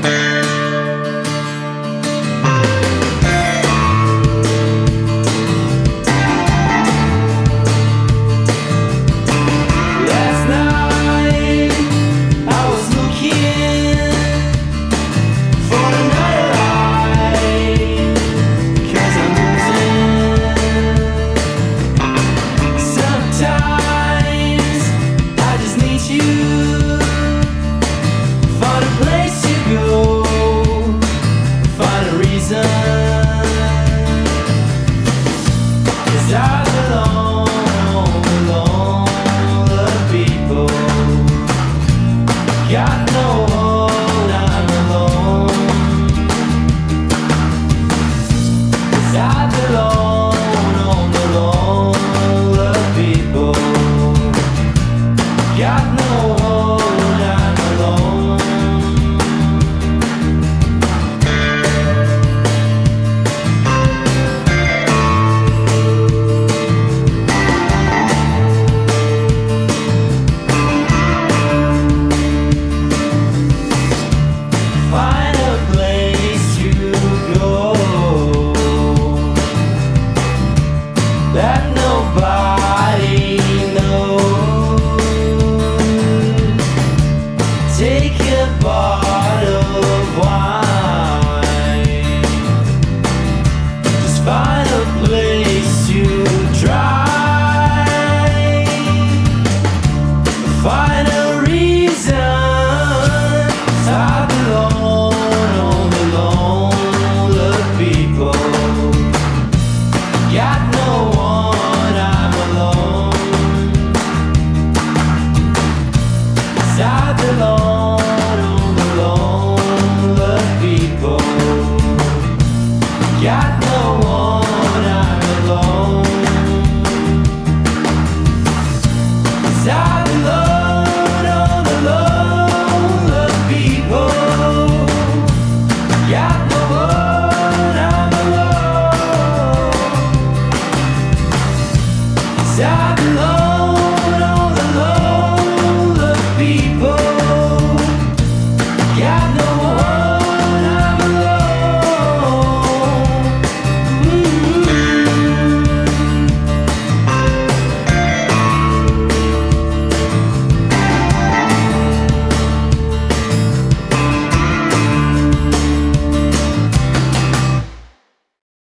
Got no hold, I'm alone. 'Cause I belong on the lonely people. Got no hold, I'm alone. Find a place to go that nobody knows. Take a bottle of wine. Just find a place to try. Find a reason. I belong on the lonely people. Got no one, I'm alone. 'Cause I belong on the lonely people. Got no one, I'm alone. 'Cause I belong on the lonely people. Got no one, I'm alone. 'Cause I belong.